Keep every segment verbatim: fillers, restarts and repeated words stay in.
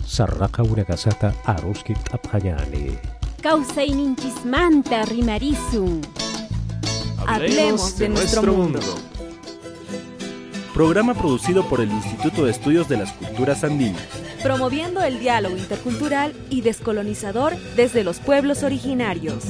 sarraqa urakasata aruski t'apqallani. Kawsayninchismanta rimarisun. Hablemos de nuestro mundo. Programa producido por el Instituto de Estudios de las Culturas Andinas, promoviendo el diálogo intercultural y descolonizador desde los pueblos originarios.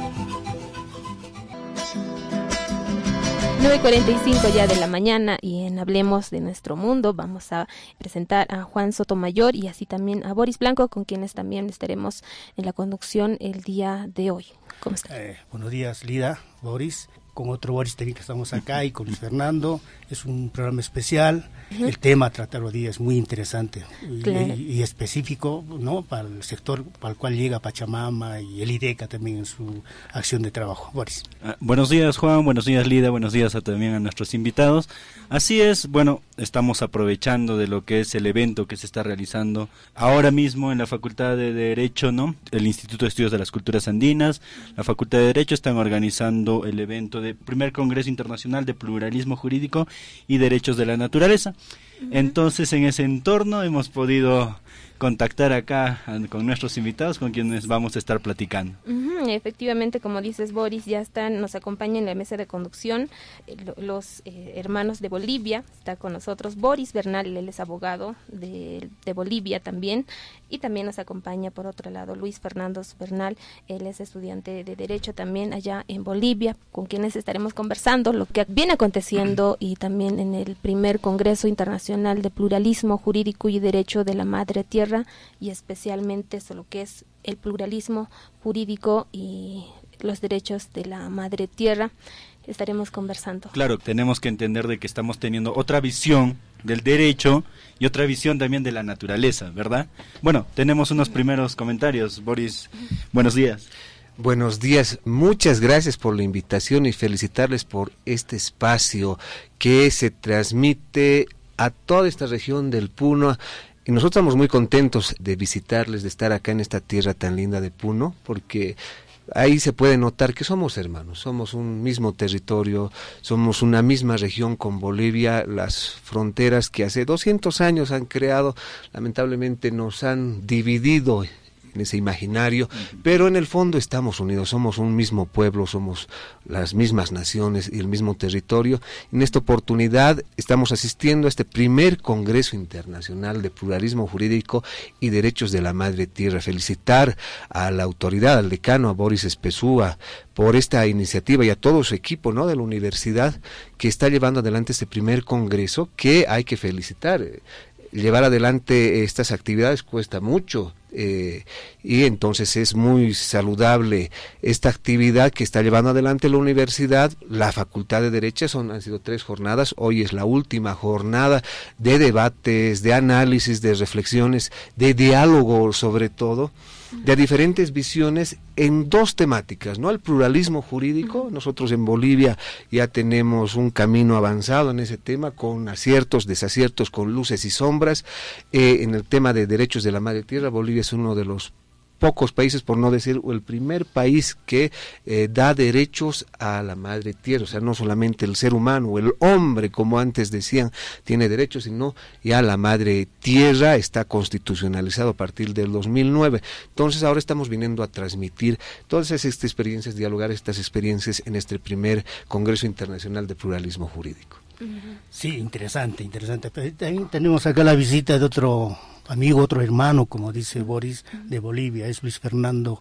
nueve cuarenta y cinco ya de la mañana, y en Hablemos de Nuestro Mundo vamos a presentar a Juan Sotomayor y así también a Boris Blanco, con quienes también estaremos en la conducción el día de hoy. ¿Cómo está? Eh, buenos días, Lida, Boris. Con otro Boris también que estamos acá y con Luis Fernando. Es un programa especial. Uh-huh. El tema a tratar hoy día es muy interesante y, claro. y, y específico, ¿no?, para el sector para el cual llega Pachamama y el IDECA también en su acción de trabajo. Boris. Ah, buenos días, Juan. Buenos días, Lida. Buenos días a, también a nuestros invitados. Así es, bueno, estamos aprovechando de lo que es el evento que se está realizando ahora mismo en la Facultad de Derecho, ¿no? El Instituto de Estudios de las Culturas Andinas, la Facultad de Derecho están organizando el evento de primer Congreso Internacional de Pluralismo Jurídico y Derechos de la Naturaleza. Uh-huh. Entonces, en ese entorno hemos podido contactar acá con nuestros invitados, con quienes vamos a estar platicando. Uh-huh, efectivamente, como dices, Boris, ya están, nos acompaña en la mesa de conducción eh, los eh, hermanos de Bolivia. Está con nosotros Boris Bernal, él es abogado de, de Bolivia también, y también nos acompaña por otro lado Luis Fernando Bernal, él es estudiante de Derecho también allá en Bolivia, con quienes estaremos conversando lo que viene aconteciendo y también en el primer Congreso Internacional de Pluralismo Jurídico y Derecho de la Madre Tierra, y especialmente sobre lo que es el pluralismo jurídico y los derechos de la Madre Tierra. Estaremos conversando. Claro, tenemos que entender de que estamos teniendo otra visión del derecho y otra visión también de la naturaleza, ¿verdad? Bueno, tenemos unos primeros comentarios. Boris, buenos días. Buenos días, muchas gracias por la invitación y felicitarles por este espacio que se transmite a toda esta región del Puno. Y nosotros estamos muy contentos de visitarles, de estar acá en esta tierra tan linda de Puno, porque ahí se puede notar que somos hermanos, somos un mismo territorio, somos una misma región con Bolivia. Las fronteras que hace doscientos años han creado, lamentablemente nos han dividido en ese imaginario, pero en el fondo estamos unidos, somos un mismo pueblo, somos las mismas naciones y el mismo territorio. En esta oportunidad estamos asistiendo a este primer Congreso Internacional de Pluralismo Jurídico y Derechos de la Madre Tierra. Felicitar a la autoridad, al decano, a Boris Espezúa, por esta iniciativa y a todo su equipo, ¿no?, de la universidad que está llevando adelante este primer congreso, que hay que felicitar. Llevar adelante estas actividades cuesta mucho, eh, y entonces es muy saludable esta actividad que está llevando adelante la universidad, la Facultad de Derecho. Son, han sido tres jornadas, hoy es la última jornada de debates, de análisis, de reflexiones, de diálogo sobre todo, de diferentes visiones en dos temáticas, ¿no? El pluralismo jurídico. Nosotros en Bolivia ya tenemos un camino avanzado en ese tema, con aciertos, desaciertos, con luces y sombras. Eh, en el tema de derechos de la Madre Tierra, Bolivia es uno de los pocos países, por no decir el primer país, que eh, da derechos a la Madre Tierra. O sea, no solamente el ser humano o el hombre, como antes decían, tiene derechos, sino ya la Madre Tierra está constitucionalizado a partir del dos mil nueve. Entonces ahora estamos viniendo a transmitir todas esas experiencias, dialogar estas experiencias en este primer Congreso Internacional de Pluralismo Jurídico. Sí, interesante, interesante. También tenemos acá la visita de otro amigo, otro hermano, como dice Boris, de Bolivia, es Luis Fernando,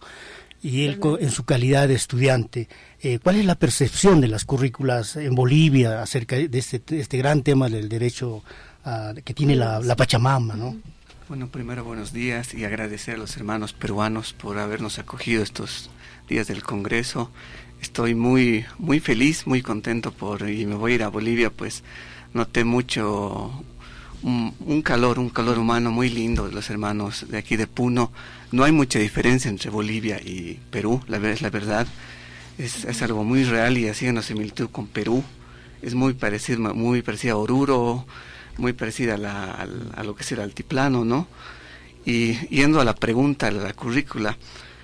y él en su calidad de estudiante. Eh, ¿Cuál es la percepción de las currículas en Bolivia acerca de este, de este gran tema del derecho uh, que tiene la, la Pachamama, ¿no? Bueno, primero buenos días y agradecer a los hermanos peruanos por habernos acogido estos días del Congreso. Estoy muy muy feliz, muy contento por, y me voy a ir a Bolivia, pues noté mucho un, un calor, un calor humano muy lindo de los hermanos de aquí de Puno. No hay mucha diferencia entre Bolivia y Perú, la verdad es la verdad. Es, es algo muy real y así una similitud con Perú. Es muy parecido, muy parecida a Oruro, muy parecida a, la, a, a lo que es el altiplano, ¿no? Y yendo a la pregunta de la currícula,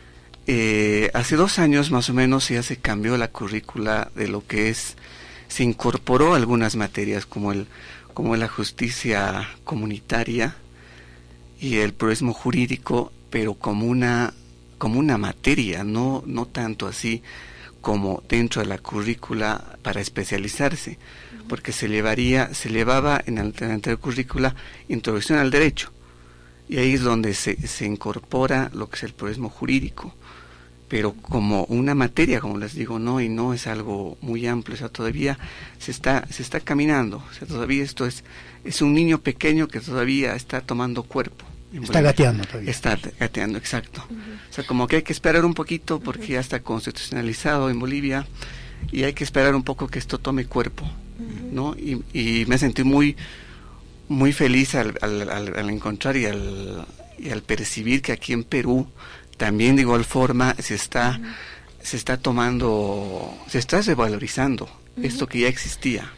eh, hace dos años más o menos ya se cambió la currícula de lo que es, se incorporó algunas materias como el como la justicia comunitaria, y el pluralismo jurídico, pero como una como una materia, no no tanto así como dentro de la currícula para especializarse, porque se llevaría se llevaba en el, en el currícula introducción al derecho, y ahí es donde se, se incorpora lo que es el pluralismo jurídico, pero como una materia, como les digo, no, y no es algo muy amplio, o sea, todavía se está se está caminando, o sea, todavía esto es es un niño pequeño que todavía está tomando cuerpo. Está gateando todavía. Está gateando, exacto. Uh-huh. O sea, como que hay que esperar un poquito porque uh-huh. ya está constitucionalizado en Bolivia y hay que esperar un poco que esto tome cuerpo, uh-huh. ¿no? Y, y me sentí muy muy feliz al, al, al, al encontrar y al, y al percibir que aquí en Perú también de igual forma se está uh-huh. se está tomando, se está revalorizando uh-huh. esto que ya existía,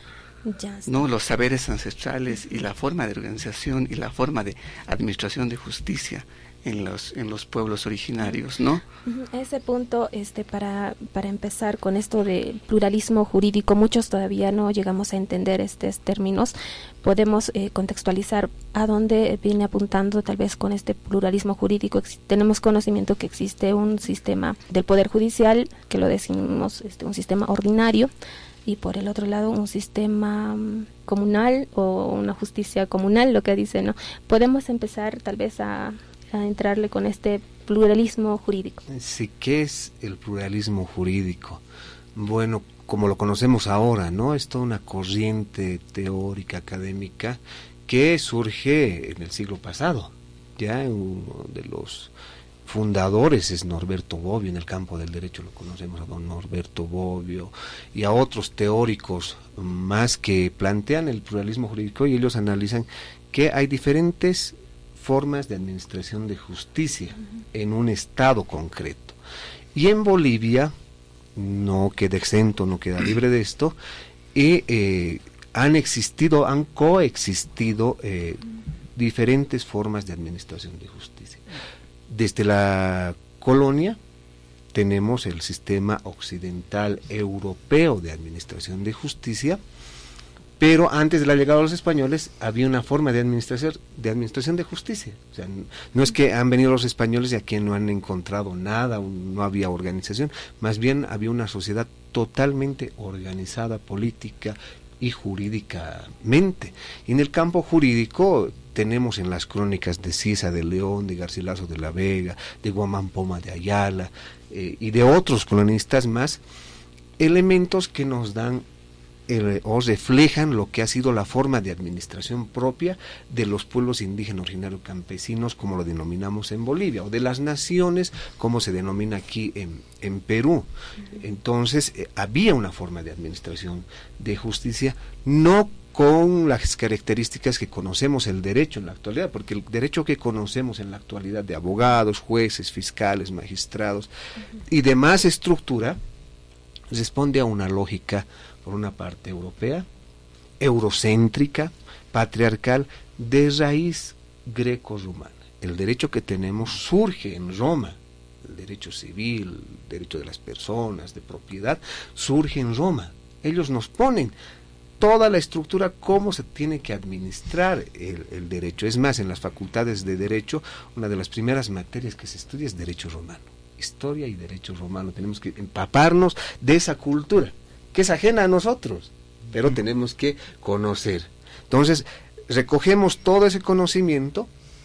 no, los saberes ancestrales y la forma de organización y la forma de administración de justicia en los en los pueblos originarios, ¿no? A ese punto, este, para para empezar con esto de pluralismo jurídico, muchos todavía no llegamos a entender estos términos. Podemos eh, contextualizar a dónde viene apuntando tal vez con este pluralismo jurídico. Ex- tenemos conocimiento que existe un sistema del Poder Judicial, que lo decimos este, un sistema ordinario, y por el otro lado un sistema um, comunal o una justicia comunal, lo que dice, ¿no? Podemos empezar tal vez a, a entrarle con este pluralismo jurídico. Sí, ¿qué es el pluralismo jurídico? Bueno, como lo conocemos ahora, ¿no? Es toda una corriente teórica, académica, que surge en el siglo pasado. Ya uno de los fundadores es Norberto Bobbio, en el campo del derecho lo conocemos a don Norberto Bobbio, y a otros teóricos más que plantean el pluralismo jurídico, y ellos analizan que hay diferentes formas de administración de justicia uh-huh. en un estado concreto. Y en Bolivia no queda exento, no queda libre de esto, y eh, han existido, han coexistido eh, diferentes formas de administración de justicia. Desde la colonia tenemos el sistema occidental europeo de administración de justicia, pero antes de la llegada de los españoles había una forma de administración de administración de justicia. O sea, no es que han venido los españoles y aquí no han encontrado nada, no había organización, más bien había una sociedad totalmente organizada política y jurídicamente. Y en el campo jurídico tenemos en las crónicas de Cisa de León, de Garcilaso de la Vega, de Guamán Poma de Ayala eh, y de otros colonistas más, elementos que nos dan eh, o reflejan lo que ha sido la forma de administración propia de los pueblos indígenas originarios campesinos, como lo denominamos en Bolivia, o de las naciones, como se denomina aquí en, en Perú. Entonces, eh, había una forma de administración de justicia, no con las características que conocemos el derecho en la actualidad, porque el derecho que conocemos en la actualidad de abogados, jueces, fiscales, magistrados uh-huh. y demás estructura, responde a una lógica, por una parte europea, eurocéntrica, patriarcal, de raíz greco-romana. El derecho que tenemos surge en Roma, el derecho civil, el derecho de las personas, de propiedad, surge en Roma. Ellos nos ponen toda la estructura, cómo se tiene que administrar el, el derecho. Es más, en las facultades de derecho, una de las primeras materias que se estudia es derecho romano, historia y derecho romano. Tenemos que empaparnos de esa cultura, que es ajena a nosotros, pero tenemos que conocer. Entonces, recogemos todo ese conocimiento,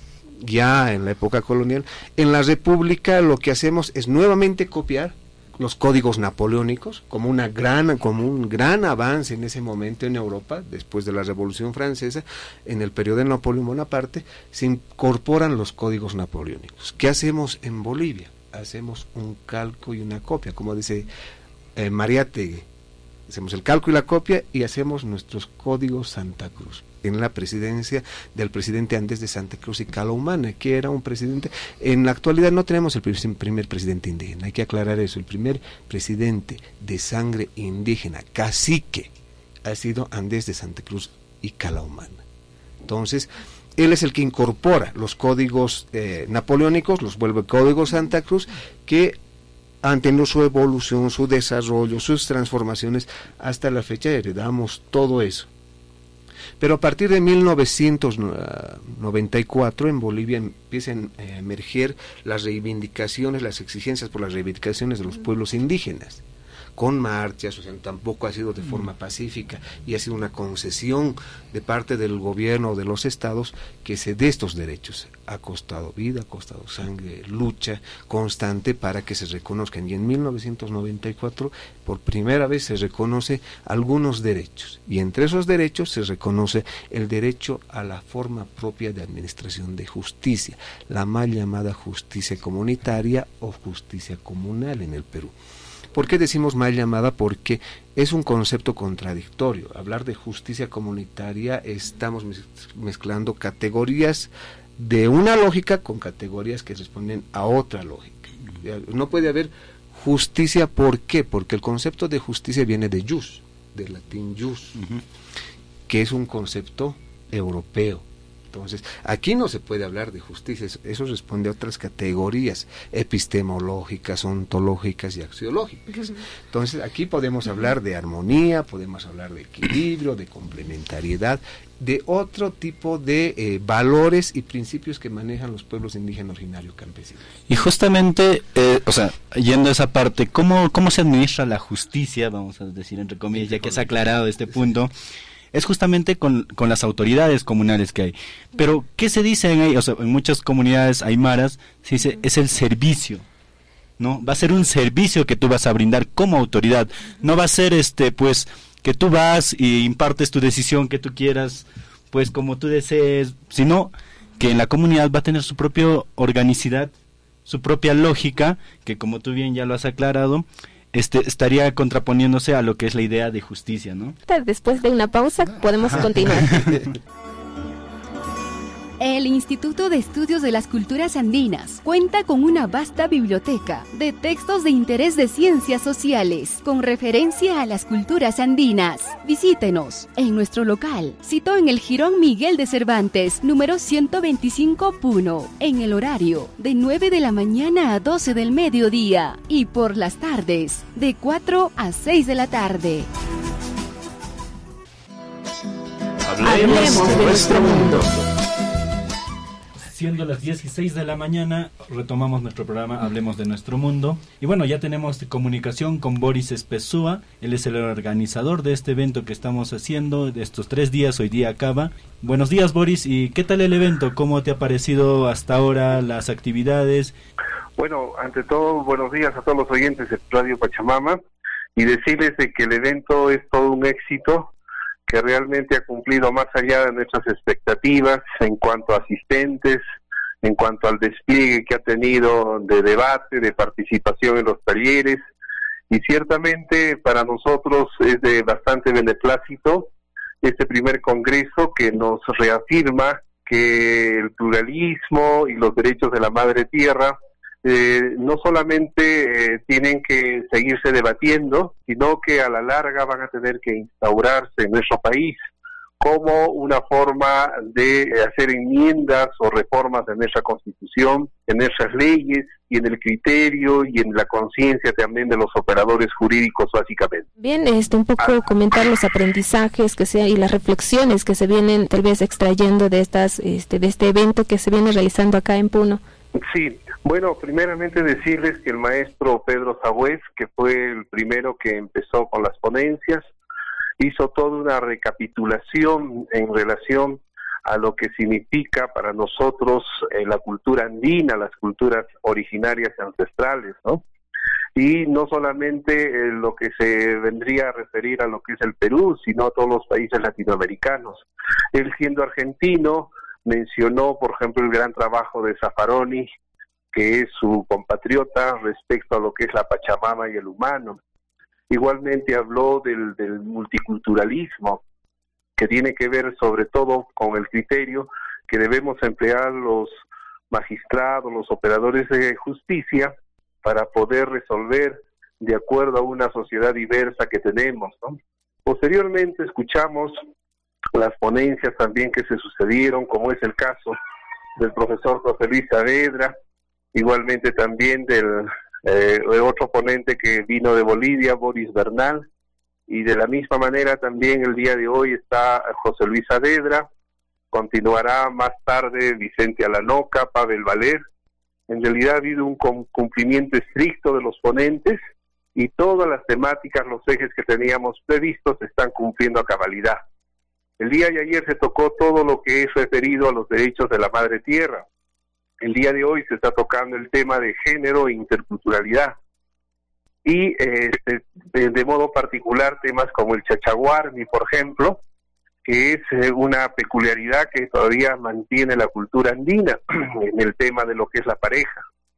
ya en la época colonial. En la República lo que hacemos es nuevamente copiar los códigos napoleónicos, como una gran como un gran avance en ese momento en Europa, después de la Revolución Francesa, en el periodo de Napoleón Bonaparte, se incorporan los códigos napoleónicos. ¿Qué hacemos en Bolivia? Hacemos un calco y una copia, como dice eh, Mariátegui. Hacemos el calco y la copia y hacemos nuestros códigos Santa Cruz, en la presidencia del presidente Andrés de Santa Cruz y Calaumana, que era un presidente. En la actualidad no tenemos el primer presidente indígena, hay que aclarar eso. El primer presidente de sangre indígena, cacique, ha sido Andrés de Santa Cruz y Calaumana. Entonces, él es el que incorpora los códigos eh, napoleónicos, los vuelve códigos Santa Cruz, que han tenido su evolución, su desarrollo, sus transformaciones, hasta la fecha heredamos todo eso. Pero a partir de mil novecientos noventa y cuatro en Bolivia empiezan a emerger las reivindicaciones, las exigencias por las reivindicaciones de los pueblos indígenas, con marchas, o sea, tampoco ha sido de forma pacífica, y ha sido una concesión de parte del gobierno o de los estados que se dé estos derechos. Ha costado vida, ha costado sangre, lucha constante para que se reconozcan, y en mil novecientos noventa y cuatro por primera vez se reconoce algunos derechos, y entre esos derechos se reconoce el derecho a la forma propia de administración de justicia, la mal llamada justicia comunitaria o justicia comunal en el Perú. ¿Por qué decimos mal llamada? Porque es un concepto contradictorio. Hablar de justicia comunitaria, estamos mezclando categorías de una lógica con categorías que responden a otra lógica. No puede haber justicia, ¿por qué? Porque el concepto de justicia viene de jus, del latín jus, uh-huh. que es un concepto europeo. Entonces, aquí no se puede hablar de justicia, eso, eso responde a otras categorías epistemológicas, ontológicas y axiológicas. Entonces, aquí podemos hablar de armonía, podemos hablar de equilibrio, de complementariedad, de otro tipo de eh, valores y principios que manejan los pueblos indígenas originarios campesinos. Y justamente, eh, o sea, yendo a esa parte, ¿cómo, cómo se administra la justicia, vamos a decir entre comillas, ya que se ha aclarado este punto? Es justamente con, con las autoridades comunales que hay. Pero, ¿qué se dice en ahí? O sea, en muchas comunidades aymaras se dice, es el servicio, ¿no? Va a ser un servicio que tú vas a brindar como autoridad. No va a ser, este, pues, que tú vas y impartes tu decisión que tú quieras, pues, como tú desees, sino que en la comunidad va a tener su propia organicidad, su propia lógica, que como tú bien ya lo has aclarado, Este, estaría contraponiéndose a lo que es la idea de justicia, ¿no? Después de una pausa podemos continuar. El Instituto de Estudios de las Culturas Andinas cuenta con una vasta biblioteca de textos de interés de ciencias sociales con referencia a las culturas andinas. Visítenos en nuestro local, citó en el Jirón Miguel de Cervantes, número ciento veinticinco, Puno, en el horario de nueve de la mañana a doce del mediodía y por las tardes de cuatro a seis de la tarde. Hablemos de nuestro mundo. Siendo las dieciséis de la mañana, retomamos nuestro programa Hablemos de Nuestro Mundo. Y bueno, ya tenemos comunicación con Boris Espezúa. Él es el organizador de este evento que estamos haciendo, de estos tres días, hoy día acaba. Buenos días, Boris, ¿y qué tal el evento? ¿Cómo te ha parecido hasta ahora las actividades? Bueno, ante todo, buenos días a todos los oyentes de Radio Pachamama, y decirles de que el evento es todo un éxito, que realmente ha cumplido más allá de nuestras expectativas en cuanto a asistentes, en cuanto al despliegue que ha tenido de debate, de participación en los talleres, y ciertamente para nosotros es de bastante beneplácito este primer congreso que nos reafirma que el pluralismo y los derechos de la madre tierra Eh, no solamente eh, tienen que seguirse debatiendo, sino que a la larga van a tener que instaurarse en nuestro país como una forma de eh, hacer enmiendas o reformas en nuestra Constitución, en nuestras leyes y en el criterio y en la conciencia también de los operadores jurídicos básicamente. Bien, este, un poco ah. comentar los aprendizajes que sea y las reflexiones que se vienen tal vez extrayendo de estas, este, de este evento que se viene realizando acá en Puno. Sí, bueno, primeramente decirles que el maestro Pedro Sagüez, que fue el primero que empezó con las ponencias, hizo toda una recapitulación en relación a lo que significa para nosotros eh, la cultura andina, las culturas originarias y ancestrales, ¿no? Y no solamente eh, lo que se vendría a referir a lo que es el Perú, sino a todos los países latinoamericanos. Él, siendo argentino, mencionó, por ejemplo, el gran trabajo de Zaffaroni, que es su compatriota, respecto a lo que es la Pachamama y el humano. Igualmente habló del, del multiculturalismo, que tiene que ver sobre todo con el criterio que debemos emplear los magistrados, los operadores de justicia, para poder resolver de acuerdo a una sociedad diversa que tenemos, ¿no? Posteriormente escuchamos las ponencias también que se sucedieron, como es el caso del profesor José Luis Saavedra, igualmente también del eh, otro ponente que vino de Bolivia, Boris Bernal, y de la misma manera también el día de hoy está José Luis Saavedra, continuará más tarde Vicente Alanoca, Pavel Valer. En realidad ha habido un cumplimiento estricto de los ponentes y todas las temáticas, los ejes que teníamos previstos se están cumpliendo a cabalidad. El día de ayer se tocó todo lo que es referido a los derechos de la madre tierra. El día de hoy se está tocando el tema de género e interculturalidad. Y eh, de, de modo particular temas como el chachaguarni, por ejemplo, que es eh, una peculiaridad que todavía mantiene la cultura andina en el tema de lo que es la pareja.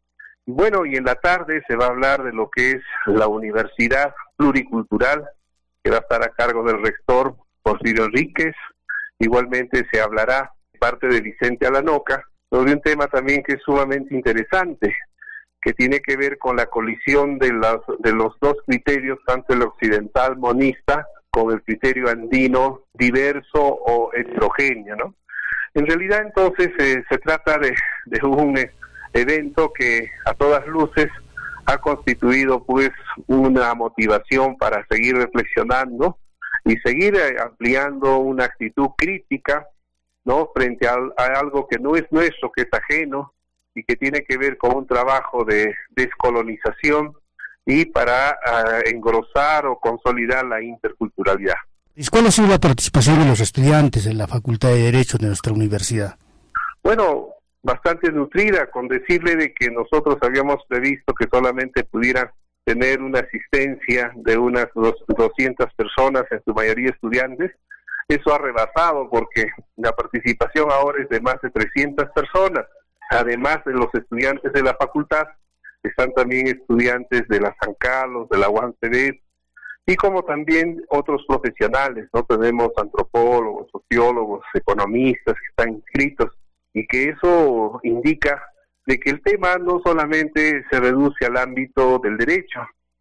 Y bueno, y en la tarde se va a hablar de lo que es la universidad pluricultural, que va a estar a cargo del rector Porfirio Enríquez. Igualmente se hablará parte de Vicente Alanoca sobre un tema también que es sumamente interesante, que tiene que ver con la colisión de, las, de los dos criterios, tanto el occidental monista con el criterio andino diverso o heterogéneo, ¿no? En realidad entonces eh, se trata de, de un eh, evento que a todas luces ha constituido pues una motivación para seguir reflexionando y seguir eh, ampliando una actitud crítica, ¿no?, frente a, a algo que no es nuestro, que es ajeno, y que tiene que ver con un trabajo de descolonización y para uh, engrosar o consolidar la interculturalidad. ¿Y cuál ha sido la participación de los estudiantes en la Facultad de Derecho de nuestra universidad? Bueno, bastante nutrida, con decirle de que nosotros habíamos previsto que solamente pudieran tener una asistencia de unas doscientas personas, en su mayoría estudiantes. Eso ha rebasado porque la participación ahora es de más de trescientas personas. Además de los estudiantes de la facultad, están también estudiantes de la San Carlos, de la U A N C B, y como también otros profesionales, ¿no? Tenemos antropólogos, sociólogos, economistas que están inscritos, y que eso indica de que el tema no solamente se reduce al ámbito del derecho,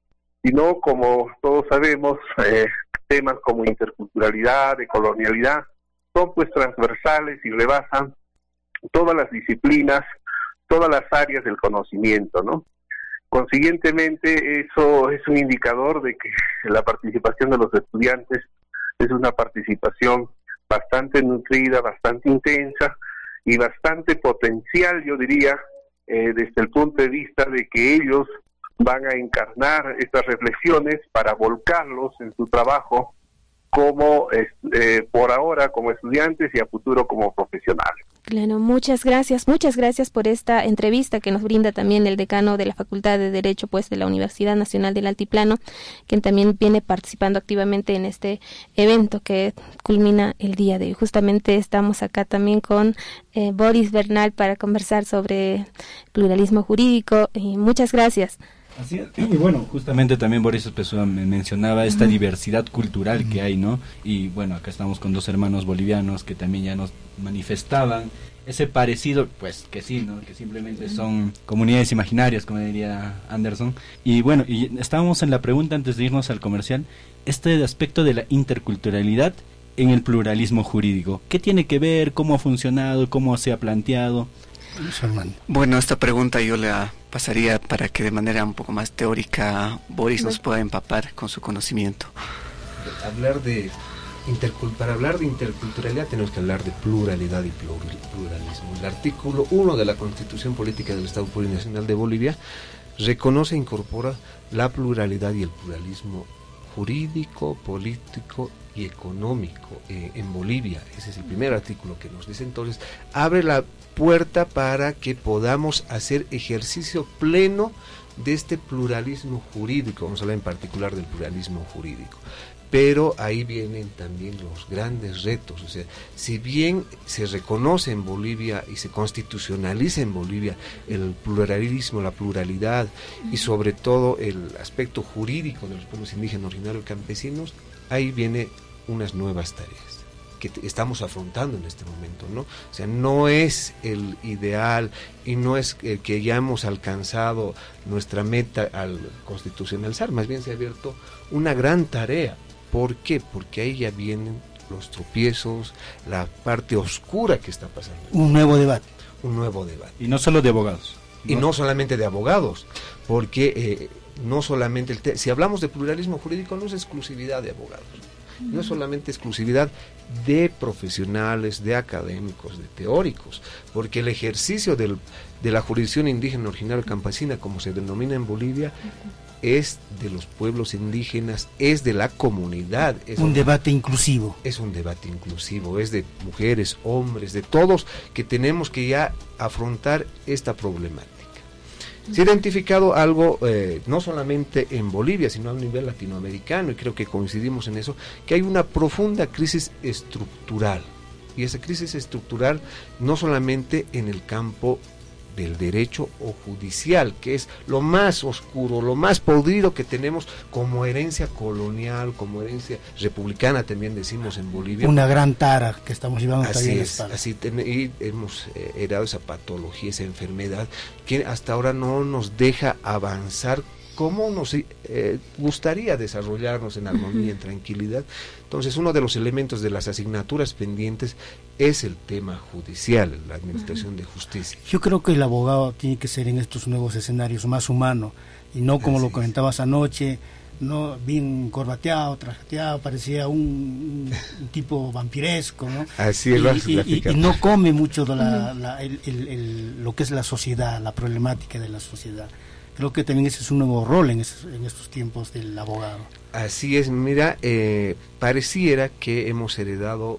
sino, como todos sabemos, eh, temas como interculturalidad, decolonialidad, son pues transversales y rebasan todas las disciplinas, todas las áreas del conocimiento, ¿no? Consiguientemente, eso es un indicador de que la participación de los estudiantes es una participación bastante nutrida, bastante intensa y bastante potencial, yo diría, eh, desde el punto de vista de que ellos van a encarnar estas reflexiones para volcarlos en su trabajo como eh, por ahora como estudiantes y a futuro como profesionales. Claro, muchas gracias, muchas gracias por esta entrevista que nos brinda también el decano de la Facultad de Derecho, pues, de la Universidad Nacional del Altiplano, quien también viene participando activamente en este evento que culmina el día de hoy. Justamente estamos acá también con eh, Boris Bernal para conversar sobre pluralismo jurídico, y muchas gracias. Así es. Y bueno, justamente también Boris Pessoa me mencionaba esta uh-huh. diversidad cultural uh-huh. que hay, ¿no? Y bueno, acá estamos con dos hermanos bolivianos que también ya nos manifestaban ese parecido, pues que sí, ¿no? Que simplemente son comunidades imaginarias, como diría Anderson. Y bueno, y estábamos en la pregunta antes de irnos al comercial, este aspecto de la interculturalidad en el pluralismo jurídico. ¿Qué tiene que ver? ¿Cómo ha funcionado? ¿Cómo se ha planteado? Bueno, esta pregunta yo la pasaría para que de manera un poco más teórica Boris nos pueda empapar con su conocimiento. Hablar de intercul- para hablar de interculturalidad tenemos que hablar de pluralidad y pluralismo. El artículo uno de la Constitución Política del Estado Plurinacional de Bolivia reconoce e incorpora la pluralidad y el pluralismo jurídico, político y económico eh, en Bolivia. Ese es el primer artículo que nos dice. Entonces, abre la puerta para que podamos hacer ejercicio pleno de este pluralismo jurídico. Vamos a hablar en particular del pluralismo jurídico. Pero ahí vienen también los grandes retos. O sea, si bien se reconoce en Bolivia y se constitucionaliza en Bolivia el pluralismo, la pluralidad y sobre todo el aspecto jurídico de los pueblos indígenas, originarios y campesinos, ahí viene unas nuevas tareas que estamos afrontando en este momento, ¿no? O sea, no es el ideal y no es el que ya hemos alcanzado nuestra meta al constitucionalizar, más bien se ha abierto una gran tarea. ¿Por qué? Porque ahí ya vienen los tropiezos, la parte oscura que está pasando. Un nuevo debate. Un nuevo debate. Y no solo de abogados. Y no, no solamente de abogados, porque eh, no solamente el te- si hablamos de pluralismo jurídico, no es exclusividad de abogados, no es solamente exclusividad de profesionales, de académicos, de teóricos, porque el ejercicio del, de la jurisdicción indígena originaria campesina, como se denomina en Bolivia, es de los pueblos indígenas, es de la comunidad. Es un debate inclusivo. Es un debate inclusivo, es de mujeres, hombres, de todos que tenemos que ya afrontar esta problemática. Se ha identificado algo, eh, no solamente en Bolivia, sino a nivel latinoamericano, y creo que coincidimos en eso, que hay una profunda crisis estructural. Y esa crisis estructural no solamente en el campo del derecho o judicial, que es lo más oscuro, lo más podrido que tenemos como herencia colonial, como herencia republicana, también decimos en Bolivia. Una gran tara que estamos llevando así también. Es, así ten, y hemos eh, heredado esa patología, esa enfermedad, que hasta ahora no nos deja avanzar como nos eh, gustaría desarrollarnos en armonía, en tranquilidad. Entonces, uno de los elementos de las asignaturas pendientes es el tema judicial, la administración uh-huh. de justicia. Yo creo que el abogado tiene que ser en estos nuevos escenarios más humano, y no como Así lo comentabas es. anoche, no bien corbateado, trajeteado, parecía un, un tipo vampiresco, ¿no? Así es, y, y, y, y no come mucho de la, la, el, el, el, lo que es la sociedad, la problemática de la sociedad. Creo que también ese es un nuevo rol en, esos, en estos tiempos del abogado. Así es, mira, eh, pareciera que hemos heredado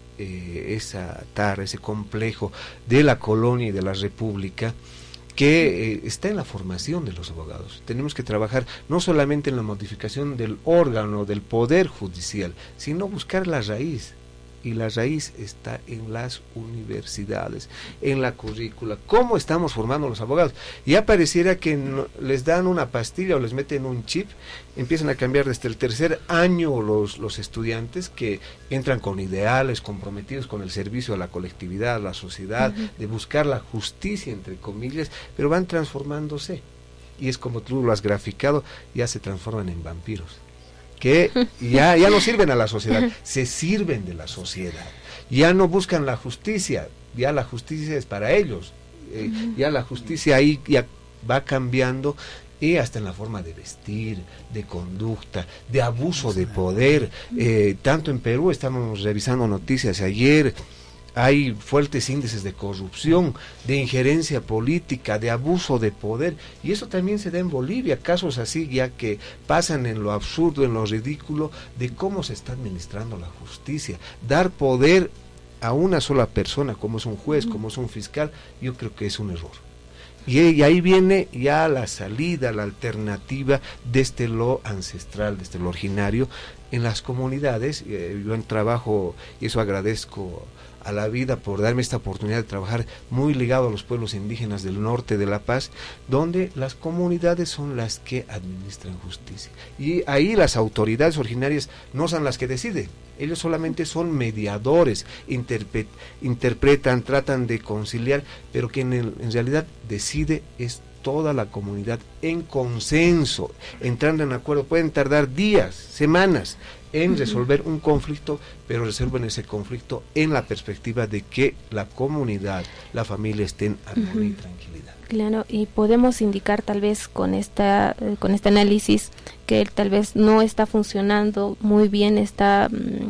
eh, esa tara, ese complejo de la colonia y de la república, que eh, está en la formación de los abogados. Tenemos que trabajar no solamente en la modificación del órgano, del poder judicial, sino buscar la raíz. Y la raíz está en las universidades, en la currícula. ¿Cómo estamos formando los abogados? Ya pareciera que no, les dan una pastilla o les meten un chip, empiezan a cambiar desde el tercer año los, los estudiantes que entran con ideales, comprometidos con el servicio a la colectividad, a la sociedad, uh-huh. de buscar la justicia, entre comillas, pero van transformándose. Y es como tú lo has graficado, ya se transforman en vampiros. Que ya, ya no sirven a la sociedad, se sirven de la sociedad, ya no buscan la justicia, ya la justicia es para ellos, eh, ya la justicia ahí ya va cambiando, y hasta en la forma de vestir, de conducta, de abuso de poder. Eh, tanto en Perú, estamos revisando noticias ayer, hay fuertes índices de corrupción, de injerencia política, de abuso de poder, y eso también se da en Bolivia, casos así ya que pasan en lo absurdo, en lo ridículo, de cómo se está administrando la justicia. Dar poder a una sola persona, como es un juez, como es un fiscal, yo creo que es un error. Y, y ahí viene ya la salida, la alternativa desde lo ancestral, desde lo originario, en las comunidades. Eh, yo en trabajo, y eso agradezco a la vida por darme esta oportunidad de trabajar muy ligado a los pueblos indígenas del norte de La Paz, donde las comunidades son las que administran justicia. Y ahí las autoridades originarias no son las que deciden, ellos solamente son mediadores, interpre- interpretan, tratan de conciliar, pero quien en, en realidad decide es toda la comunidad en consenso, entrando en acuerdo. Pueden tardar días, semanas en resolver un conflicto, pero resuelven ese conflicto en la perspectiva de que la comunidad, la familia estén en armonía y tranquilidad. Claro, y podemos indicar tal vez con esta eh, con este análisis que tal vez no está funcionando muy bien esta,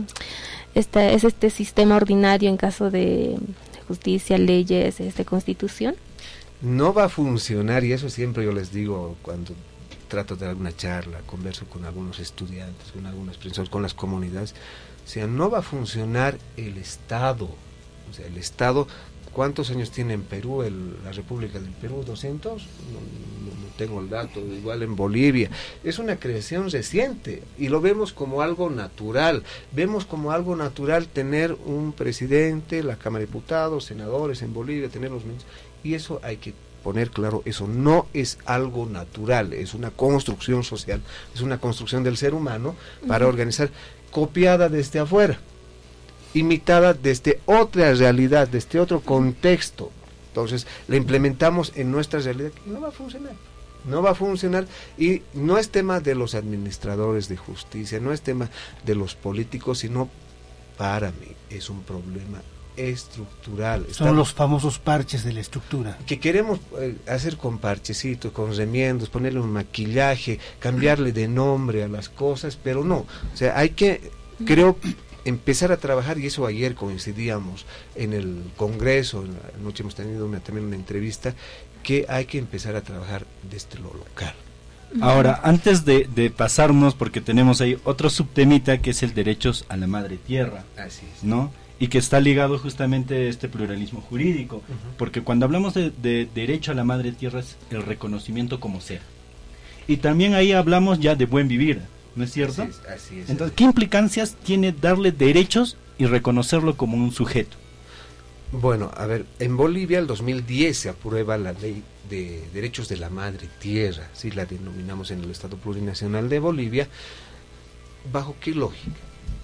esta es este sistema ordinario en caso de justicia, leyes, este constitución. No va a funcionar, y eso siempre yo les digo cuando trato de dar una charla, converso con algunos estudiantes, con algunas personas, con las comunidades. O sea, no va a funcionar el Estado. O sea, el Estado, ¿cuántos años tiene en Perú, el, la República del Perú? ¿doscientos? No, no, no tengo el dato, igual en Bolivia. Es una creación reciente y lo vemos como algo natural. Vemos como algo natural tener un presidente, la Cámara de Diputados, senadores en Bolivia, tener los ministros. Y eso hay que poner claro, eso no es algo natural, es una construcción social, es una construcción del ser humano para uh-huh. organizar, copiada desde afuera, imitada desde otra realidad, desde otro contexto. Entonces, la implementamos en nuestra realidad y no va a funcionar. No va a funcionar, y no es tema de los administradores de justicia, no es tema de los políticos, sino para mí es un problema estructural. Son Estamos, los famosos parches de la estructura. que queremos eh, hacer con parchecitos, con remiendos, ponerle un maquillaje, cambiarle de nombre a las cosas, pero no. O sea, hay que, creo, empezar a trabajar, y eso ayer coincidíamos en el Congreso, en la noche hemos tenido una, también una entrevista, que hay que empezar a trabajar desde lo local. Ahora, antes de, de pasarnos, porque tenemos ahí otro subtemita que es el derechos a la madre tierra, Así es. ¿no? Y que está ligado justamente a este pluralismo jurídico, Uh-huh. porque cuando hablamos de, de derecho a la madre tierra es el reconocimiento como ser. Y también ahí hablamos ya de buen vivir, ¿no es cierto? Así es, así es. Entonces, ¿qué implicancias tiene darle derechos y reconocerlo como un sujeto? Bueno, a ver, en Bolivia el dos mil diez se aprueba la ley de derechos de la madre tierra, sí la denominamos en el Estado Plurinacional de Bolivia. ¿Bajo qué lógica?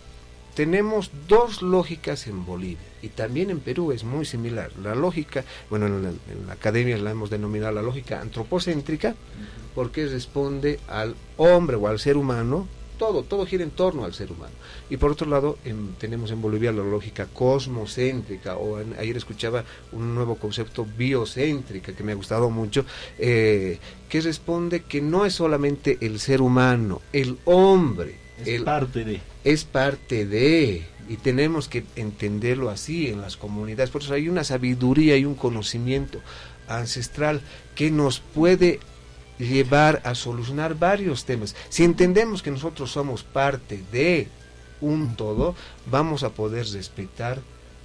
Tenemos dos lógicas en Bolivia y también en Perú es muy similar. La lógica, bueno, en la, en la academia la hemos denominado la lógica antropocéntrica, porque responde al hombre o al ser humano. Todo, todo gira en torno al ser humano. Y por otro lado, en, tenemos en Bolivia la lógica cosmocéntrica, o en, ayer escuchaba un nuevo concepto biocéntrica que me ha gustado mucho, eh, que responde que no es solamente el ser humano, el hombre. Es el, parte de... Es parte de... Y tenemos que entenderlo así en las comunidades. Por eso hay una sabiduría y un conocimiento ancestral que nos puede llevar a solucionar varios temas. Si entendemos que nosotros somos parte de un todo, vamos a poder respetar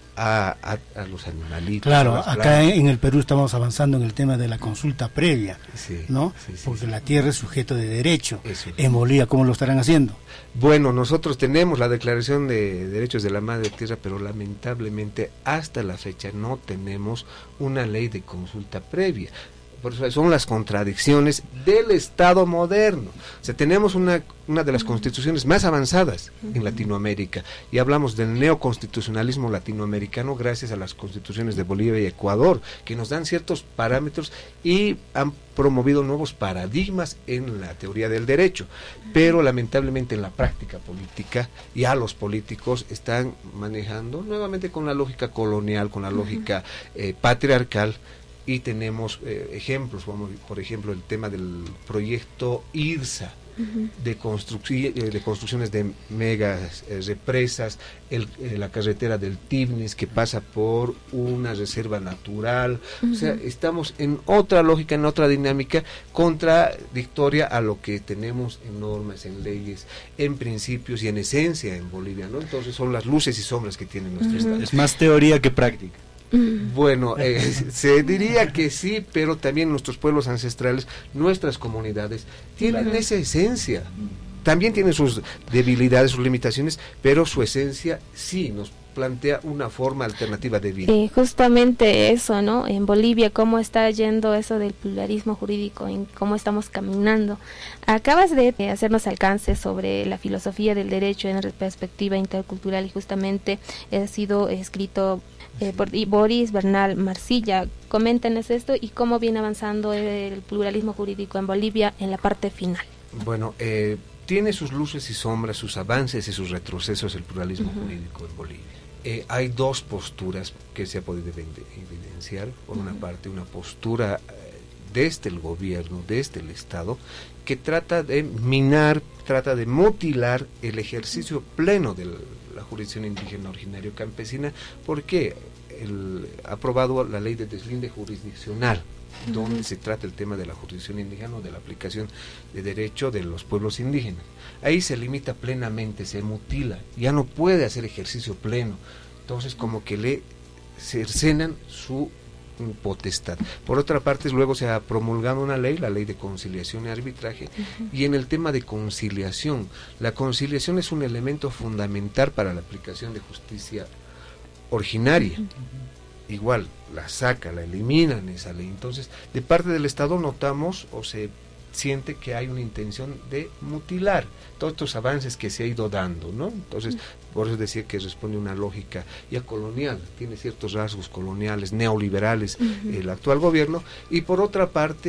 a, a, a los animalitos. Claro, acá plantas. En el Perú estamos avanzando en el tema de la consulta previa, sí, ¿no? Sí, sí, porque sí. la tierra es sujeto de derecho. Eso. En Bolivia, ¿cómo lo estarán haciendo? Bueno, nosotros tenemos la Declaración de Derechos de la Madre Tierra, pero lamentablemente hasta la fecha no tenemos una ley de consulta previa. Por eso son las contradicciones del Estado moderno. O sea, tenemos una, una de las constituciones más avanzadas en Latinoamérica, y hablamos del neoconstitucionalismo latinoamericano gracias a las constituciones de Bolivia y Ecuador, que nos dan ciertos parámetros y han promovido nuevos paradigmas en la teoría del derecho, pero lamentablemente en la práctica política ya los políticos están manejando nuevamente con la lógica colonial, con la lógica eh, patriarcal. Y tenemos eh, ejemplos, como por ejemplo el tema del proyecto IRSA, uh-huh. de, construc- de construcciones de megas eh, represas, el, eh, la carretera del Tibnis que pasa por una reserva natural. Uh-huh. O sea, estamos en otra lógica, en otra dinámica, contradictoria a lo que tenemos en normas, en leyes, en principios y en esencia en Bolivia, ¿no? Entonces son las luces y sombras que tiene nuestro uh-huh. Estado. Es más teoría que práctica. Bueno, eh, se diría que sí, pero también nuestros pueblos ancestrales, nuestras comunidades, tienen claro. esa esencia. También tienen sus debilidades, sus limitaciones, pero su esencia sí nos plantea una forma alternativa de vida. Eh, justamente eso, ¿no? En Bolivia, ¿cómo está yendo eso del pluralismo jurídico? ¿En cómo estamos caminando? Acabas de hacernos alcance sobre la filosofía del derecho en perspectiva intercultural, y justamente ha sido escrito Eh, por y Boris Bernal Marcilla. Coméntenos esto y cómo viene avanzando el pluralismo jurídico en Bolivia en la parte final. Bueno, eh, tiene sus luces y sombras, sus avances y sus retrocesos el pluralismo uh-huh. jurídico en Bolivia. Eh, hay dos posturas que se ha podido evidenciar. Por uh-huh. una parte, una postura eh, desde el gobierno, desde el Estado, que trata de minar, trata de mutilar el ejercicio pleno del la jurisdicción indígena originario campesina, porque el, ha aprobado la ley de deslinde jurisdiccional, uh-huh. donde se trata el tema de la jurisdicción indígena o de la aplicación de derecho de los pueblos indígenas. Ahí se limita plenamente, se mutila, ya no puede hacer ejercicio pleno, entonces como que le cercenan su potestad. Por otra parte, luego se ha promulgado una ley, la ley de conciliación y arbitraje, uh-huh. y en el tema de conciliación, la conciliación es un elemento fundamental para la aplicación de justicia originaria. Uh-huh. Igual, la saca, la eliminan esa ley. Entonces, de parte del Estado notamos o se siente que hay una intención de mutilar todos estos avances que se ha ido dando, ¿no? Entonces, por eso decía que responde a una lógica ya colonial, tiene ciertos rasgos coloniales, neoliberales, uh-huh. el actual gobierno, y por otra parte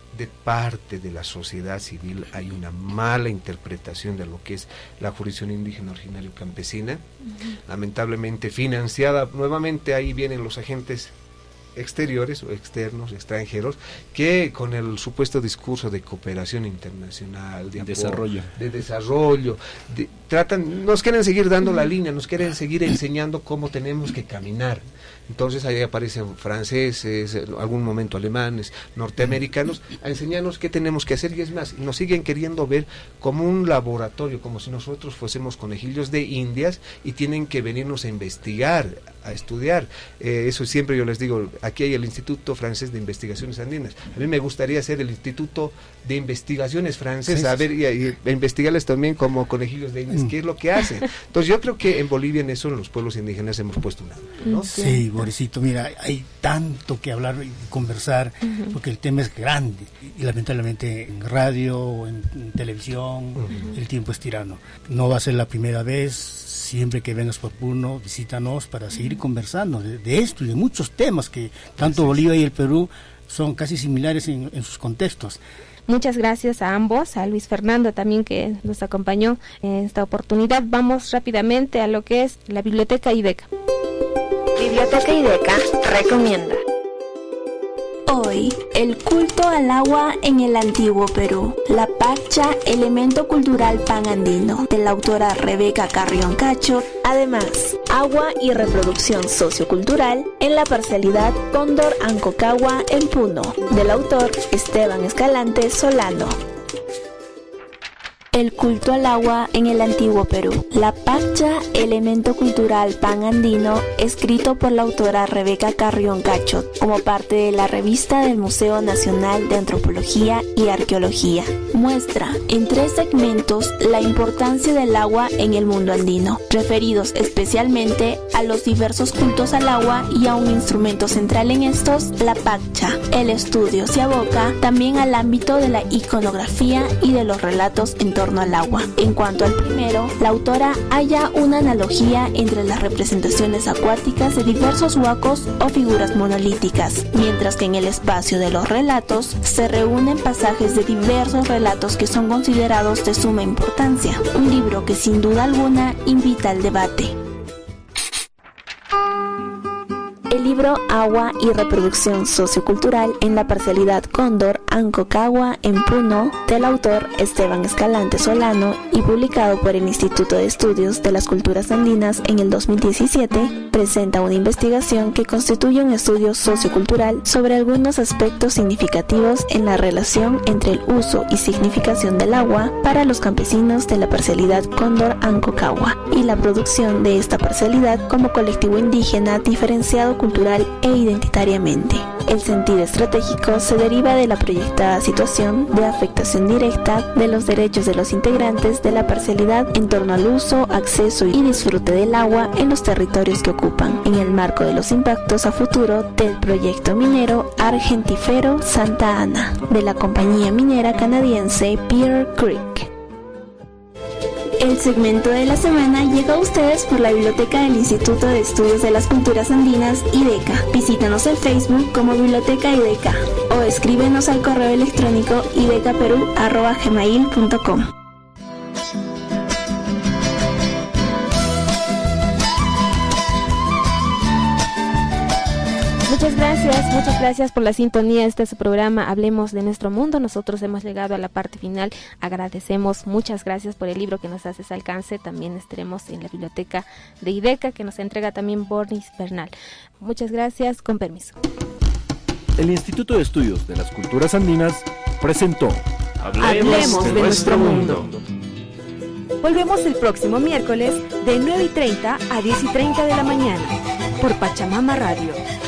de parte de la sociedad civil hay una mala interpretación de lo que es la jurisdicción indígena originaria campesina, uh-huh. lamentablemente financiada, nuevamente ahí vienen los agentes exteriores o externos, extranjeros, que con el supuesto discurso de cooperación internacional, de desarrollo, apoyo, de desarrollo, de, tratan, nos quieren seguir dando la línea, nos quieren seguir enseñando cómo tenemos que caminar. Entonces ahí aparecen franceses, en algún momento alemanes, norteamericanos, a enseñarnos qué tenemos que hacer, y es más, nos siguen queriendo ver como un laboratorio, como si nosotros fuésemos conejillos de indias y tienen que venirnos a investigar, a estudiar. Eh, eso siempre yo les digo, aquí hay el Instituto Francés de Investigaciones Andinas. A mí me gustaría ser el Instituto de Investigaciones Francés, sí, a ver, y, y, y investigarles también como conejillos de indias, mm. qué es lo que hacen. Entonces yo creo que en Bolivia en eso, en los pueblos indígenas hemos puesto un ángulo, ¿no? Sí, Borisito, mira, hay tanto que hablar y conversar, uh-huh. porque el tema es grande, y lamentablemente en radio o en, en televisión, uh-huh. el tiempo es tirano. No va a ser la primera vez. Siempre que vengas por Puno, visítanos para seguir conversando de, de esto y de muchos temas que tanto Bolivia y el Perú son casi similares en, en sus contextos. Muchas gracias a ambos, a Luis Fernando también que nos acompañó en esta oportunidad. Vamos rápidamente a lo que es la Biblioteca IDECA. Biblioteca IDECA recomienda. Hoy, el culto al agua en el antiguo Perú. La Paccha, elemento cultural panandino, de la autora Rebeca Carrión Cacho. Además, agua y reproducción sociocultural en la parcialidad Cóndor Ancocagua en Puno, del autor Esteban Escalante Solano. El culto al agua en el antiguo Perú. La Paccha, elemento cultural panandino, escrito por la autora Rebeca Carrión Cacho, como parte de la revista del Museo Nacional de Antropología y Arqueología. Muestra en tres segmentos la importancia del agua en el mundo andino, referidos especialmente a los diversos cultos al agua y a un instrumento central en estos, la Paccha. El estudio se aboca también al ámbito de la iconografía y de los relatos en torno al agua. En cuanto al primero, la autora halla una analogía entre las representaciones acuáticas de diversos huacos o figuras monolíticas, mientras que en el espacio de los relatos se reúnen pasajes de diversos relatos que son considerados de suma importancia. Un libro que sin duda alguna invita al debate. El libro Agua y Reproducción Sociocultural en la parcialidad Cóndor Ancocagua en Puno, del autor Esteban Escalante Solano y publicado por el Instituto de Estudios de las Culturas Andinas en el dos mil diecisiete, presenta una investigación que constituye un estudio sociocultural sobre algunos aspectos significativos en la relación entre el uso y significación del agua para los campesinos de la parcialidad Cóndor Ancocagua y la producción de esta parcialidad como colectivo indígena diferenciado cultural e identitariamente. El sentido estratégico se deriva de la proyectada situación de afectación directa de los derechos de los integrantes de la parcialidad en torno al uso, acceso y disfrute del agua en los territorios que ocupan, en el marco de los impactos a futuro del proyecto minero Argentífero Santa Ana, de la compañía minera canadiense Bear Creek. El segmento de la semana llega a ustedes por la Biblioteca del Instituto de Estudios de las Culturas Andinas, IDECA. Visítanos en Facebook como Biblioteca IDECA o escríbenos al correo electrónico idecaperú arroba gmail punto com. Muchas gracias, muchas gracias por la sintonía. Este es su programa Hablemos de Nuestro Mundo. Nosotros hemos llegado a la parte final. Agradecemos, muchas gracias por el libro que nos haces alcance. También estaremos en la biblioteca de IDECA que nos entrega también Boris Bernal. Muchas gracias, con permiso. El Instituto de Estudios de las Culturas Andinas presentó Hablemos, Hablemos de, de Nuestro Mundo. mundo. Volvemos el próximo miércoles de nueve y treinta a diez y treinta de la mañana por Pachamama Radio.